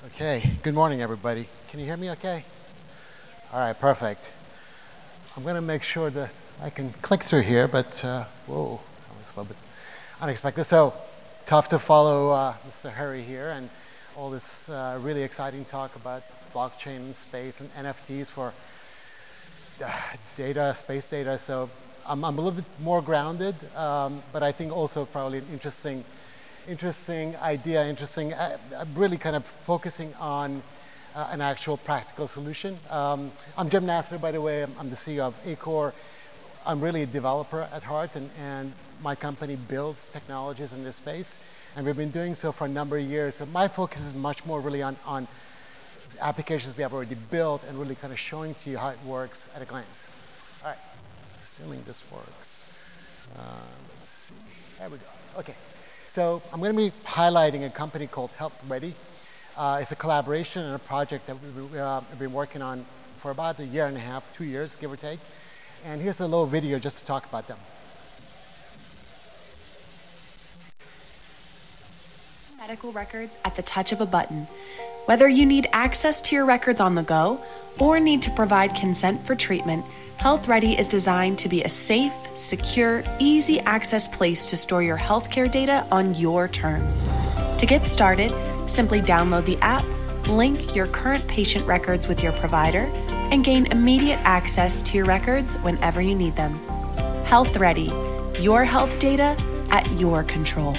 Okay, good morning, everybody. Can you hear me okay? All right, perfect. I'm going to make sure that I can click through here, but whoa, that was a little bit unexpected. So tough to follow Mr. Harry here and all this really exciting talk about blockchain and space and NFTs for data, space data. So I'm a little bit more grounded, but I think also probably an interesting idea, really kind of focusing on an actual practical solution. I'm Jim Nasser, by the way. I'm the CEO of Acor. I'm really a developer at heart, and my company builds technologies in this space, and we've been doing so for a number of years. So my focus is much more really on applications we have already built and really kind of showing to you how it works at a glance. All right, assuming this works. Let's see, there we go. Okay, so I'm going to be highlighting a company called HealthReady. It's a collaboration and a project that we've been working on for about a year and a half, 2 years, give or take. And here's a little video just to talk about them. Medical records at the touch of a button. Whether you need access to your records on the go or need to provide consent for treatment, HealthReady is designed to be a safe, secure, easy access place to store your healthcare data on your terms. To get started, simply download the app, link your current patient records with your provider, and gain immediate access to your records whenever you need them. HealthReady, your health data at your control.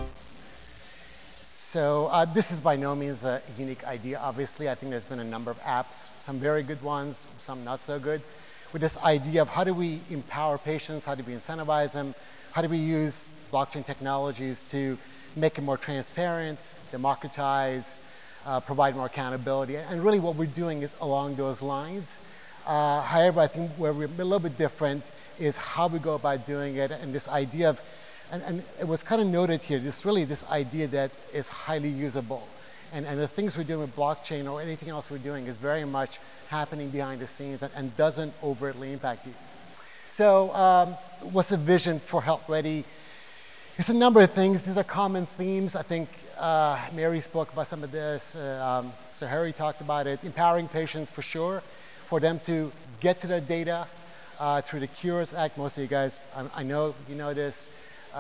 So this is by no means a unique idea. Obviously, I think there's been a number of apps, some very good ones, some not so good, with this idea of how do we empower patients, how do we incentivize them, how do we use blockchain technologies to make it more transparent, democratize, provide more accountability. And really what we're doing is along those lines. However, I think where we're a little bit different is how we go about doing it, and this idea of, and it was kind of noted here, this idea that is highly usable. And the things we're doing with blockchain or anything else we're doing is very much happening behind the scenes and doesn't overtly impact you. So what's the vision for HealthReady? It's a number of things. These are common themes. I think Mary spoke about some of this. Sir Harry talked about it. Empowering patients for sure, for them to get to their data through the Cures Act. Most of you guys, I know you know this.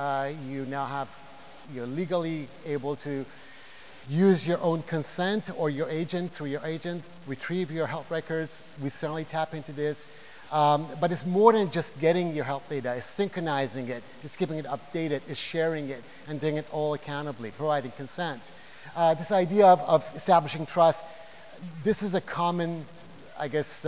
You're legally able to use your own consent or your agent, through your agent, retrieve your health records. We certainly tap into this. But it's more than just getting your health data. It's synchronizing it. It's keeping it updated. It's sharing it and doing it all accountably, providing consent. This idea of establishing trust, this is a common, I guess,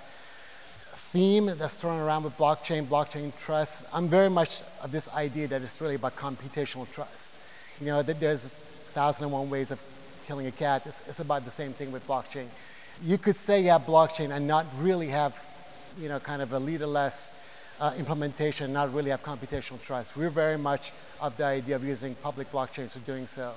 theme that's thrown around with blockchain trust. I'm very much of this idea that it's really about computational trust. You know, that there's 1,001 ways of killing a cat. It's about the same thing with blockchain. You could say you have blockchain and not really have, you know, kind of a leaderless implementation, not really have computational trust. We're very much of the idea of using public blockchains for doing so.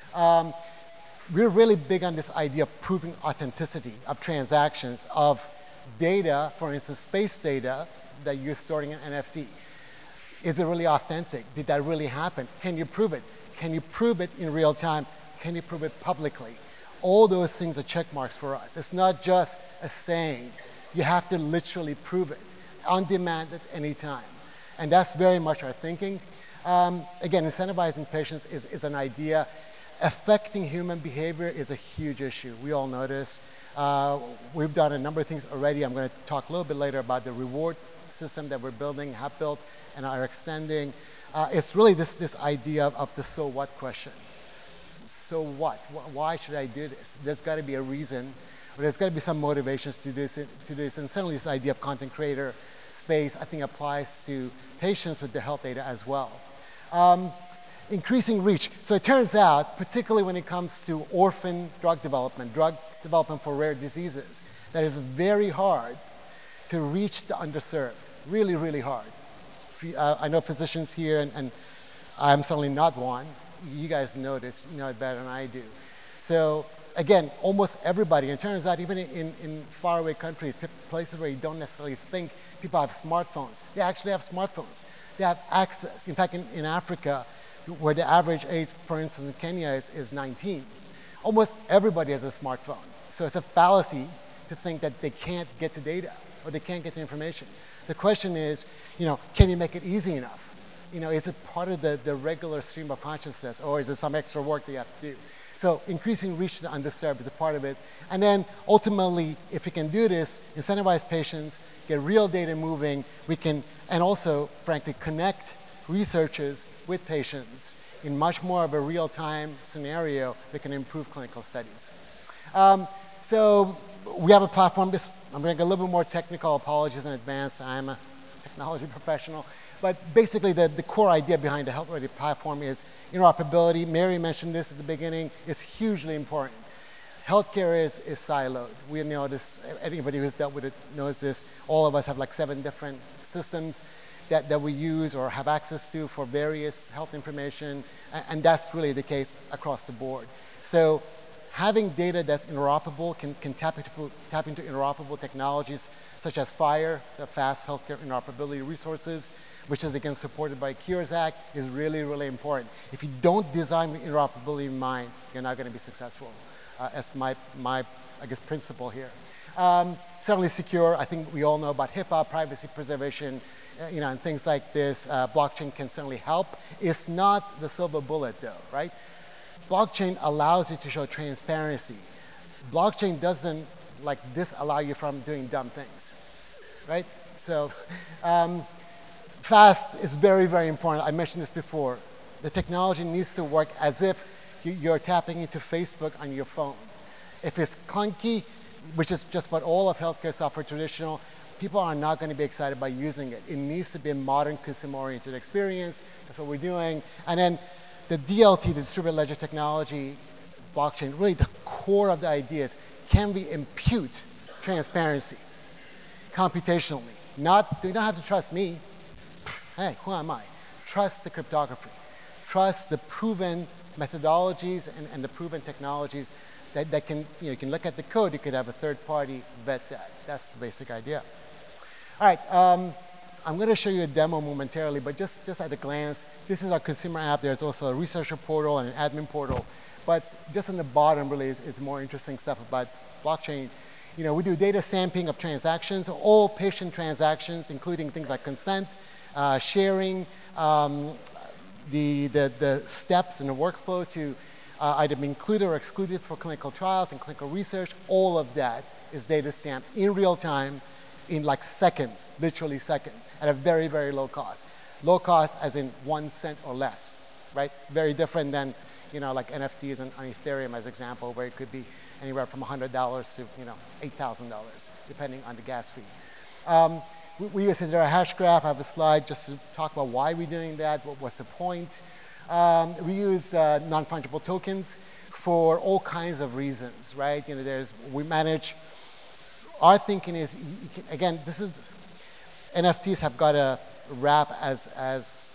We're really big on this idea of proving authenticity of transactions, of data, for instance, space data that you're storing in NFT. Is it really authentic? Did that really happen? Can you prove it? Can you prove it in real time? Can you prove it publicly? All those things are check marks for us. It's not just a saying. You have to literally prove it on demand at any time. And that's very much our thinking. Again, incentivizing patients is an idea. Affecting human behavior is a huge issue. We all know this. We've done a number of things already. I'm going to talk a little bit later about the reward system that we're building, have built, and are extending. It's really this idea of the so what question. So what? Why should I do this? There's got to be a reason, or there's got to be some motivations to do this. And certainly this idea of content creator space, I think, applies to patients with their health data as well. Increasing reach. So it turns out, particularly when it comes to orphan drug development for rare diseases, that is very hard to reach the underserved. Really, really hard. I know physicians here, and I'm certainly not one. You guys know this, you know it better than I do. So again, almost everybody, and it turns out even in faraway countries, places where you don't necessarily think people have smartphones, they actually have smartphones. They have access. In fact, in Africa, where the average age, for instance, in Kenya is 19, Almost everybody has a smartphone. So it's a fallacy to think that they can't get to data or they can't get to information. The question is, can you make it easy enough? Is it part of the regular stream of consciousness, or is it some extra work that you have to do? So increasing reach to the undisturbed is a part of it. And then ultimately, if we can do this, incentivize patients, get real data moving, we can, and also, frankly, connect researchers with patients in much more of a real-time scenario that can improve clinical studies. So we have a platform. I'm going to get a little bit more technical. Apologies in advance. I'm a technology professional. But basically, the core idea behind the Health Ready platform is interoperability. Mary mentioned this at the beginning. It's hugely important. Healthcare is siloed. We know this. Anybody who's dealt with it knows this. All of us have like 7 different systems that we use or have access to for various health information, and that's really the case across the board. So having data that's interoperable can tap into interoperable technologies such as FHIR, the Fast Healthcare Interoperability Resources, which is again supported by Cures Act, is really, really important. If you don't design with interoperability in mind, you're not going to be successful. That's my I guess, principle here. Certainly secure. I think we all know about HIPAA, privacy preservation, and things like this. Blockchain can certainly help. It's not the silver bullet, though, right? Blockchain allows you to show transparency. Blockchain doesn't disallow you from doing dumb things, right? So fast is very, very important. I mentioned this before. The technology needs to work as if you're tapping into Facebook on your phone. If it's clunky, which is just about all of healthcare software traditional, people are not going to be excited by using it. It needs to be a modern consumer-oriented experience. That's what we're doing. And then the DLT, the distributed ledger technology, blockchain, really the core of the idea is, can we impute transparency computationally? You don't have to trust me. Hey, who am I? Trust the cryptography. Trust the proven methodologies and the proven technologies that can, you can look at the code, you could have a third party vet that. That's the basic idea. All right, I'm going to show you a demo momentarily, but just at a glance, this is our consumer app. There's also a researcher portal and an admin portal. But just on the bottom really is more interesting stuff about blockchain. We do data sampling of transactions, all patient transactions, including things like consent, sharing, the steps in the workflow to either be included or excluded for clinical trials and clinical research. All of that is data stamped in real time in like seconds, literally seconds, at a very, very low cost. Low cost as in 1 cent or less, right? Very different than, like NFTs on Ethereum as example, where it could be anywhere from $100 to, $8,000, depending on the gas fee. We use Hedera Hashgraph. I have a slide just to talk about why we're doing that, what's the point. We use non-fungible tokens for all kinds of reasons, right? We manage. Our thinking is, again, this is NFTs have got a wrap as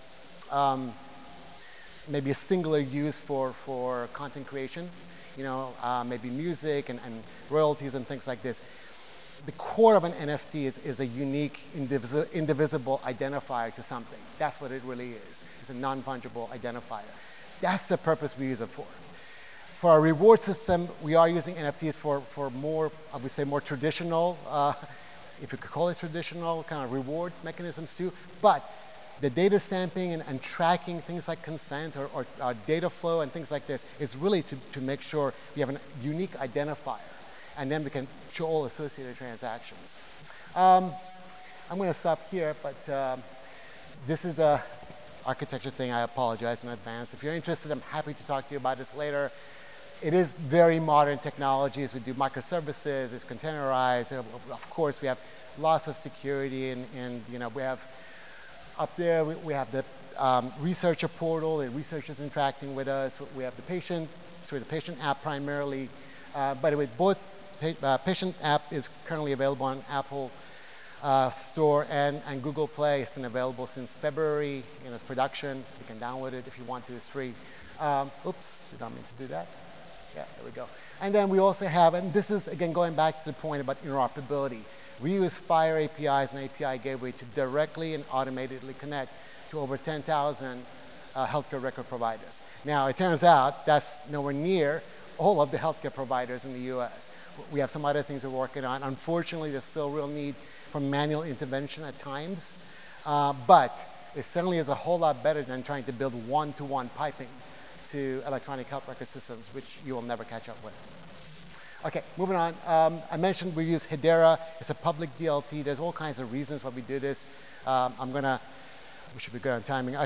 maybe a singular use for content creation, maybe music and royalties and things like this. The core of an NFT is a unique, indivisible identifier to something. That's what it really is. It's a non-fungible identifier. That's the purpose we use it for. For our reward system, we are using NFTs for more, I would say, more traditional, if you could call it traditional, kind of reward mechanisms too. But the data stamping and tracking things like consent or data flow and things like this is really to make sure we have a unique identifier. And then we can show all associated transactions. I'm going to stop here, but this is a architecture thing. I apologize in advance. If you're interested, I'm happy to talk to you about this later. It is very modern technologies. We do microservices. It's containerized. Of course, we have lots of security, and we have up there. We have the researcher portal, and researchers interacting with us. We have the patient through the patient app primarily. By the way, both patient app is currently available on Apple Store and Google Play. It's been available since February. It's production. You can download it if you want to. It's free. Oops, did not mean to do that. Yeah, there we go. And then we also have, and this is again going back to the point about interoperability. We use FHIR APIs and API Gateway to directly and automatically connect to over 10,000 healthcare record providers. Now, it turns out that's nowhere near all of the healthcare providers in the US. We have some other things we're working on. Unfortunately, there's still real need for manual intervention at times, but it certainly is a whole lot better than trying to build one-to-one piping to electronic health record systems, which you will never catch up with. Okay, moving on. I mentioned we use Hedera. It's a public DLT. There's all kinds of reasons why we do this. We should be good on timing.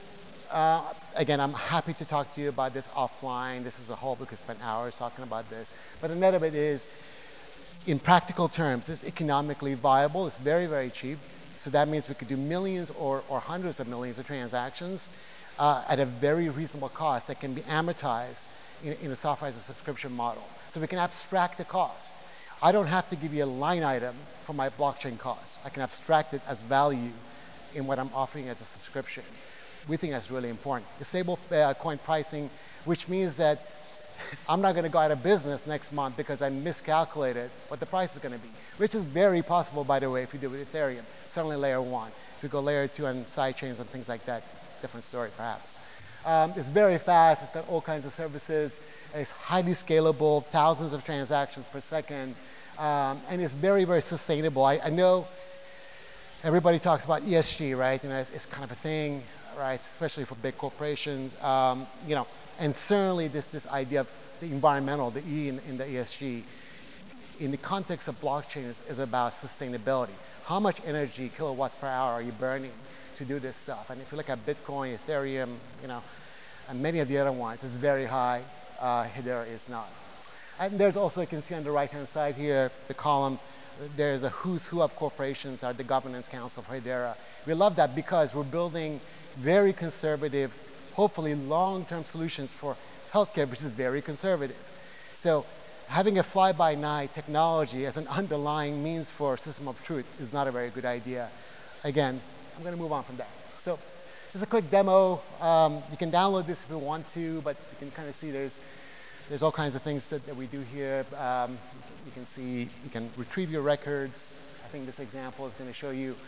Again, I'm happy to talk to you about this offline. This is a whole, we could spend hours talking about this. But the net of it is, in practical terms, it's economically viable. It's very, very cheap. So that means we could do millions or hundreds of millions of transactions at a very reasonable cost that can be amortized in a software as a subscription model. So we can abstract the cost. I don't have to give you a line item for my blockchain cost. I can abstract it as value in what I'm offering as a subscription. We think that's really important. The stable coin pricing, which means that I'm not going to go out of business next month because I miscalculated what the price is going to be, which is very possible, by the way, if you do it with Ethereum, certainly layer 1. If you go layer 2 and side chains and things like that, different story perhaps. It's very fast. It's got all kinds of services. It's highly scalable, thousands of transactions per second, and it's very, very sustainable. I know everybody talks about ESG, right? You know, it's kind of a thing, right? Especially for big corporations, you know. And certainly this idea of the environmental, the E in the ESG, in the context of blockchain is about sustainability. How much energy, kilowatts per hour, are you burning to do this stuff? And if you look at Bitcoin, Ethereum, you know, and many of the other ones, it's very high. Hedera is not. And there's also, you can see on the right-hand side here, the column, there's a who's who of corporations are the governance council for Hedera. We love that because we're building very conservative, hopefully long-term solutions for healthcare, which is very conservative. So having a fly-by-night technology as an underlying means for a system of truth is not a very good idea. Again, I'm going to move on from that. So just a quick demo. You can download this if you want to, but you can kind of see there's all kinds of things that we do here. You can see, you can retrieve your records. I think this example is going to show you,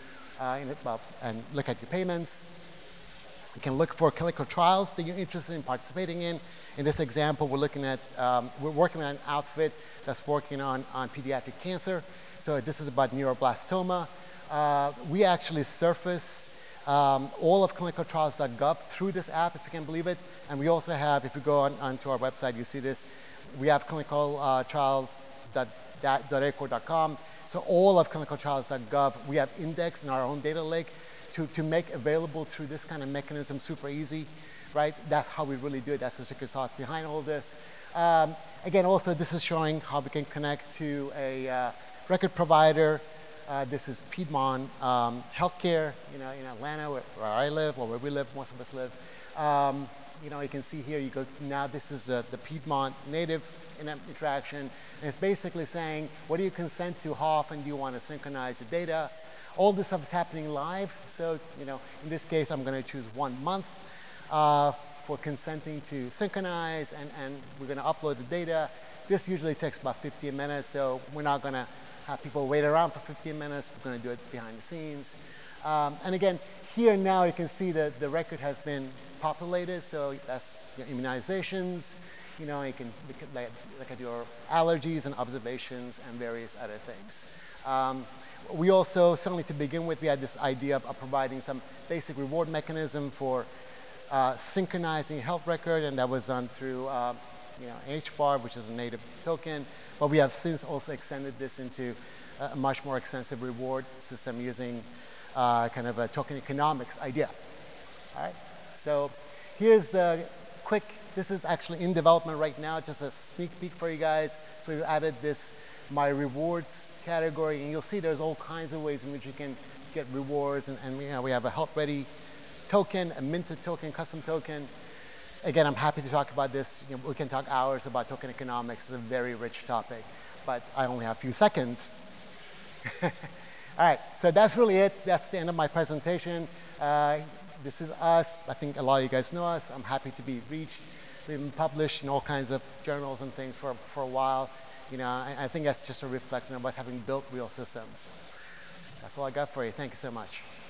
and look at your payments. You can look for clinical trials that you're interested in participating in. In this example, we're looking at, we're working on an outfit that's working on pediatric cancer. So this is about neuroblastoma. We actually surface all of clinicaltrials.gov through this app, if you can believe it. And we also have, if you go onto our website, you see this. We have clinicaltrials.acorn.com. So all of clinicaltrials.gov, we have indexed in our own data lake to make available through this kind of mechanism super easy, right? That's how we really do it. That's the secret sauce behind all of this. Again, also, this is showing how we can connect to a record provider. This is Piedmont Healthcare, you know, in Atlanta, where I live, or where we live, most of us live. You know, you can see here, you go, now this is the Piedmont native interaction, and it's basically saying, what do you consent to, how often do you want to synchronize your data? All this stuff is happening live, so, you know, in this case, I'm going to choose 1 month for consenting to synchronize, and we're going to upload the data. This usually takes about 15 minutes, so we're not going to have people wait around for 15 minutes. We're going to do it behind the scenes. And again, here now you can see that the record has been populated, so that's your immunizations. You know, you can look at your allergies and observations and various other things. We also, certainly to begin with, we had this idea of providing some basic reward mechanism for synchronizing health record, and that was done through you know, HBAR, which is a native token. But we have since also extended this into a much more extensive reward system using kind of a token economics idea. All right, so here's the quick, this is actually in development right now, just a sneak peek for you guys. So we've added this My Rewards category, and you'll see there's all kinds of ways in which you can get rewards, and you know, we have a Health Ready token, a minted token, custom token. Again, I'm happy to talk about this. You know, we can talk hours about token economics. It's a very rich topic, but I only have a few seconds. All right, so that's really it. That's the end of my presentation. This is us. I think a lot of you guys know us. I'm happy to be reached. We've been published in all kinds of journals and things for a while. You know, I think that's just a reflection of us having built real systems. That's all I got for you. Thank you so much.